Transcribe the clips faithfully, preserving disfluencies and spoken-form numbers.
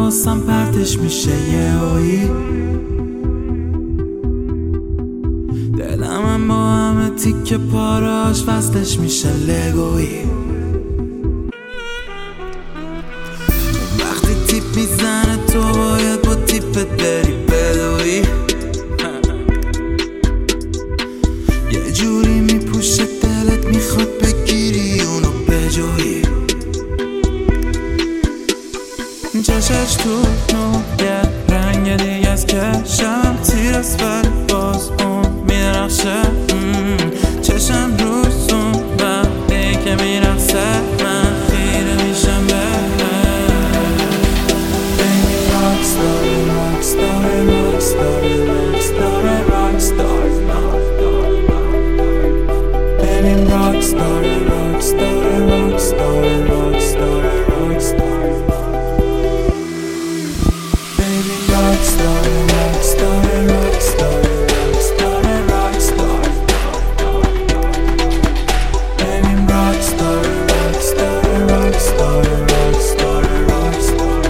حواسم پرتش میشه یهویی. دلم هم با همه تیکه پاراش وصلش میشه لگویی. وقتی تیپ میزنه تو باید با تیپت بری بدوی. یه جوری میپوشه دلت میخواد بگیری اونو بجویی. چشش تو نوگه رنگ دیگه از کشم تیرست ولی باز اون میرخشه. چشم روزون وقتی که میرخصه من خیره میشم به Baby rockstar, rockstar, rockstar, rockstar, rockstar Baby rockstar, rockstar, rockstar, rockstar, rockstar Baby rockstar, rockstar, rockstar, rockstar, rockstar Baby rockstar, rockstar, rockstar, rockstar, rockstar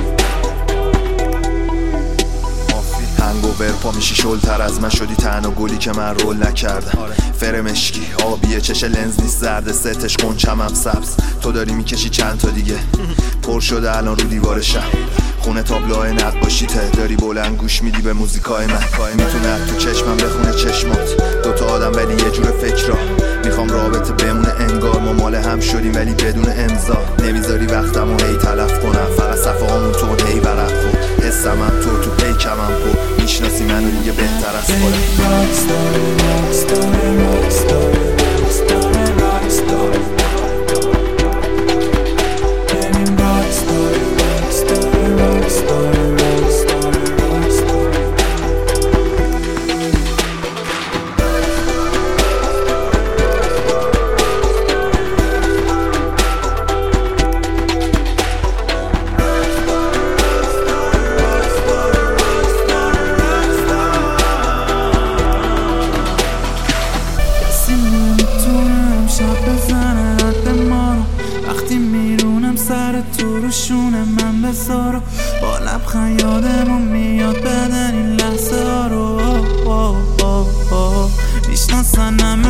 هنگوور پا میشی شلتر از من شدی تنها گلی که من رول نکردم. فرمشکی آبیه چش لنز نیست زرد ستش قنچم هم سبز. تو داری میکشی چند تا دیگه پر شده الان رو دیوار شم. خونه تابلوهای نقاشیته داری بلند گوش میدی به موزیکای من. میتونه تو چشمم بخونه چشمات دوتا آدم ولی یه جور فکر را. میخوام رابطه بمونه انگار ما مال هم شدیم ولی بدون امضا. نمیذاری وقتمو هی تلف کنم فقط صفحه همون تو هی برق کن. حسم هم تو تو پیکم هم پو میشناسی منو دیگه بهتر از وقتی میرونم سر تو رو شونه من بذارو با لبخند یادمون میاد بدن این لحظه ها رو. میشناسن همه